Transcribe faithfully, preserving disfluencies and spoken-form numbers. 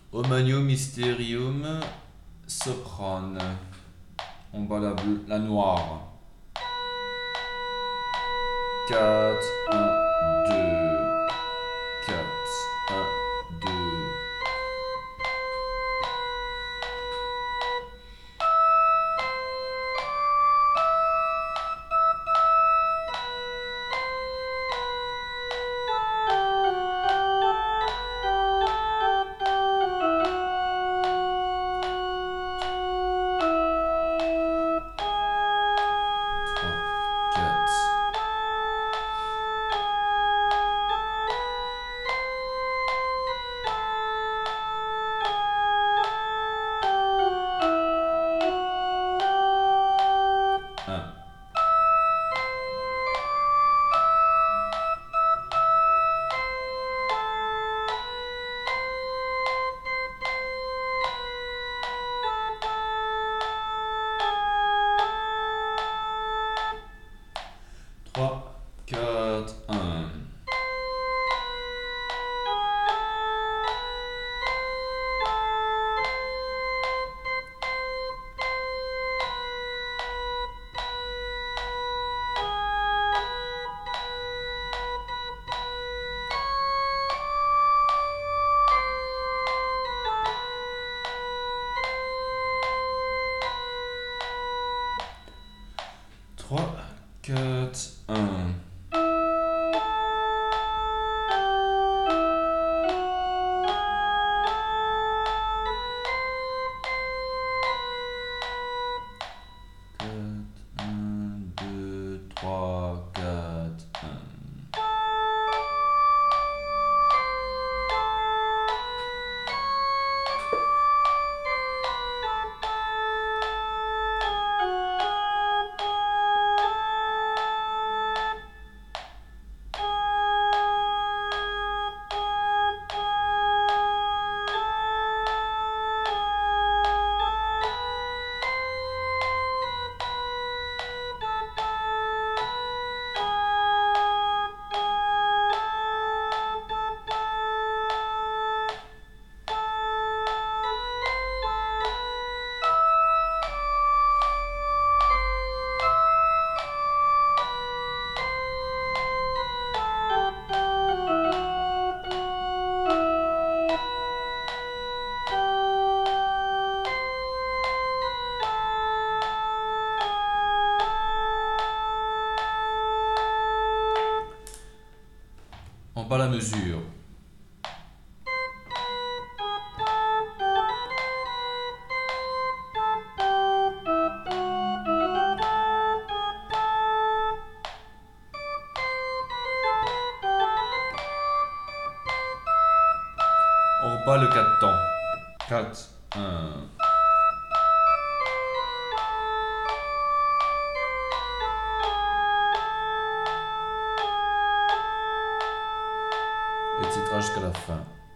Romanium Mysterium Soprane. On bat la, bleu- la noire. quatre, un, deux. quatre, un, deux. trois, quatre. un. trois, quatre, un. trois, quatre, un. quatre, un, deux, trois, quatre, un. On bat la mesure. On bat le quatre temps. quatre, un. Et titrage jusqu'à la fin.